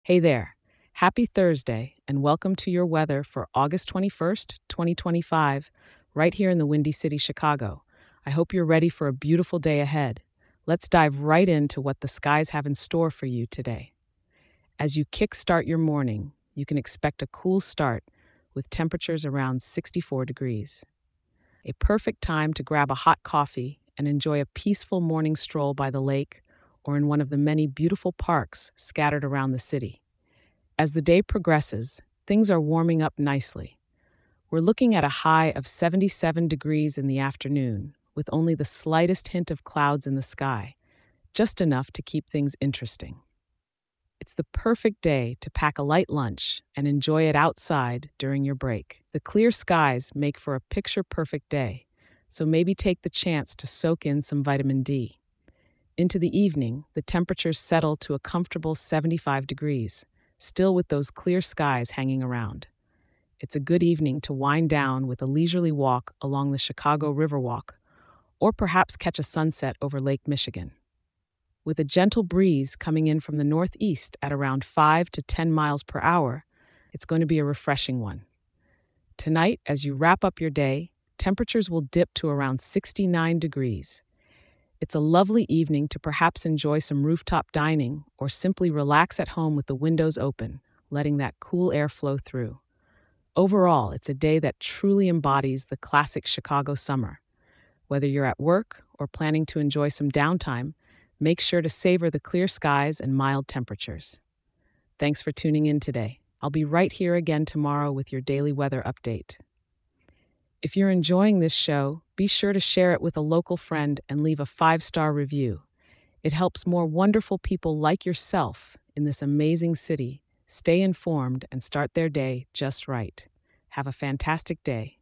Hey there. Happy Thursday and welcome to your weather for August 21st, 2025, right here in the Windy City, Chicago. I hope you're ready for a beautiful day ahead. Let's dive right into what the skies have in store for you today. As you kickstart your morning, you can expect a cool start with temperatures around 64 degrees. A perfect time to grab a hot coffee and enjoy a peaceful morning stroll by the lake or in one of the many beautiful parks scattered around the city. As the day progresses, things are warming up nicely. We're looking at a high of 77 degrees in the afternoon, with only the slightest hint of clouds in the sky, just enough to keep things interesting. It's the perfect day to pack a light lunch and enjoy it outside during your break. The clear skies make for a picture perfect day, so maybe take the chance to soak in some vitamin D. Into the evening, the temperatures settle to a comfortable 75 degrees, still with those clear skies hanging around. It's a good evening to wind down with a leisurely walk along the Chicago Riverwalk, or perhaps catch a sunset over Lake Michigan. With a gentle breeze coming in from the northeast at around 5 to 10 miles per hour, it's going to be a refreshing one. Tonight, as you wrap up your day, temperatures will dip to around 69 degrees. It's a lovely evening to perhaps enjoy some rooftop dining or simply relax at home with the windows open, letting that cool air flow through. Overall, it's a day that truly embodies the classic Chicago summer. Whether you're at work or planning to enjoy some downtime, make sure to savor the clear skies and mild temperatures. Thanks for tuning in today. I'll be right here again tomorrow with your daily weather update. If you're enjoying this show, be sure to share it with a local friend and leave a 5-star review. It helps more wonderful people like yourself in this amazing city stay informed and start their day just right. Have a fantastic day.